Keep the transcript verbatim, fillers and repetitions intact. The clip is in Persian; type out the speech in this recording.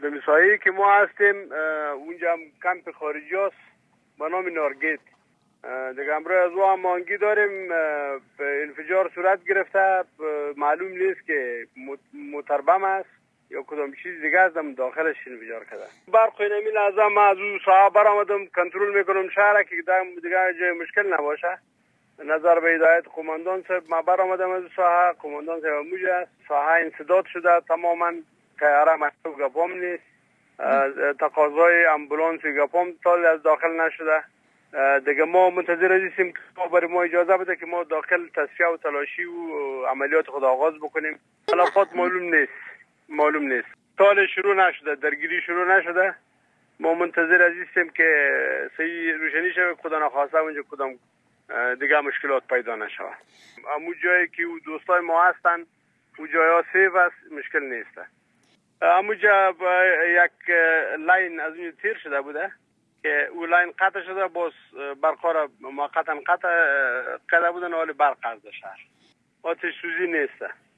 به مساحی که ما هستیم اونجا هم کمپ خارجی هست به نام نارگیت. دیگه امروز از او هم مانگی داریم، انفجار صورت گرفته، معلوم نیست که متربم است یا کدام چیز دیگه از داخلش انفجار کرده. برق اینمی لحظه ما از اون ساحه برآمدم، کنترل میکنم شهر که دیگه جای مشکل نباشه. نظر به هدایت قماندان صاحب ما برآمدم از ساحه. قماندان صاحب موجه ساحه انسداد شده تماما، طیاره مکتوب گپام نیست، تقاضای امبولانس گپام تالی از داخل نشده. دیگه ما منتظر هستیم که برای ما اجازه بده که ما داخل تصفیه و تلاشی و عملیات خود آغاز بکنیم. تلفات معلوم نیست معلوم نیست سال شروع نشده، درگیری شروع نشده. ما منتظر هستیم که صحیح روشنی شود، خدا نخواسته اونجا کدام دیگه مشکلات پیدا نشود. امو جایی که دوستای ما هستن او جایا سیف است، مشکل نیست. امو جا یک لاین از اون تیر شده بوده که او لاین قطع شده، باز برقا موقتا قطع کرده بودن، حال برق از شهر آتش سوزی نیست.